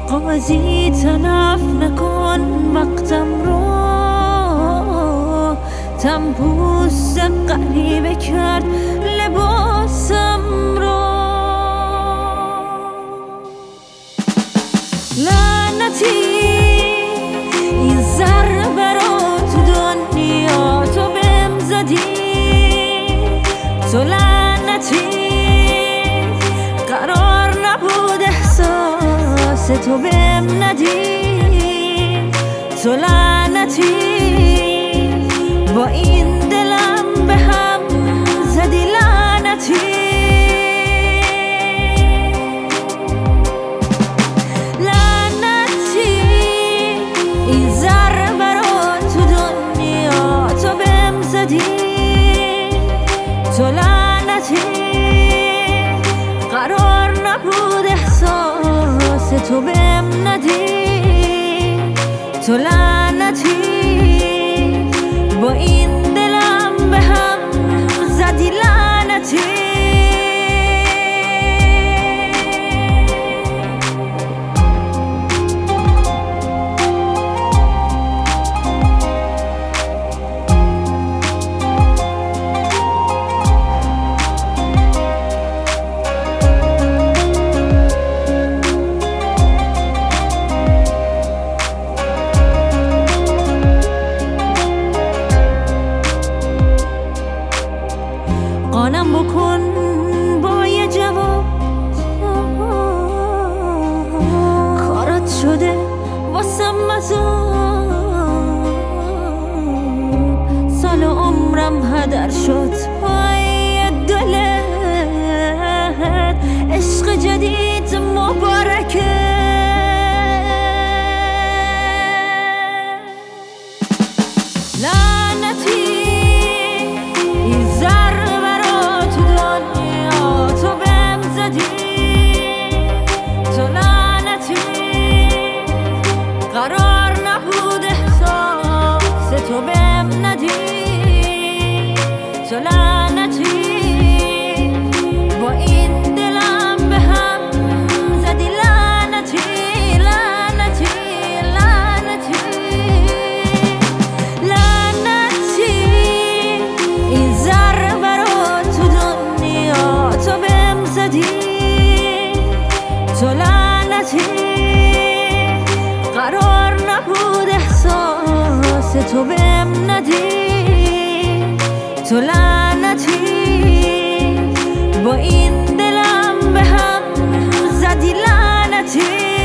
قاضی تلف نکن وقتم رو، تنپوست غریبه کرد لباسم رو. لعنتی این ضربه رو تو دنیا تو بهم زدی، تو لعنتی قرار نبود احساس تو بهم ندی، تو لعنتی با این دلم به هم زدی، لعنتی لعنتی این ضربه رو تو دنیا تو بهم زدی، تو لعنتی قرار نبود احساس تو بهم ندی، تو لعنتی با این دلم به هم زدی، لعنتی قانم بکن با یه جواب، کارات شده واسم مذاب، سال عمرم هدر شد پای دلت، عشق جدید مبارکه. لعنتی این ضربه رو تو دنیا تو بهم زدی، تو لعنتی قرار نبود احساس تو بهم ندی، تو لعنتی با این دلم به هم زدی، لعنتی لعنتی لعنتی لعنتی این ضربه رو تو دنیا تو بهم زدی، تو لعنتی قرار نبود احساس تو بهم ندی، تو لعنتی با این دلم به هم زدی، لعنتی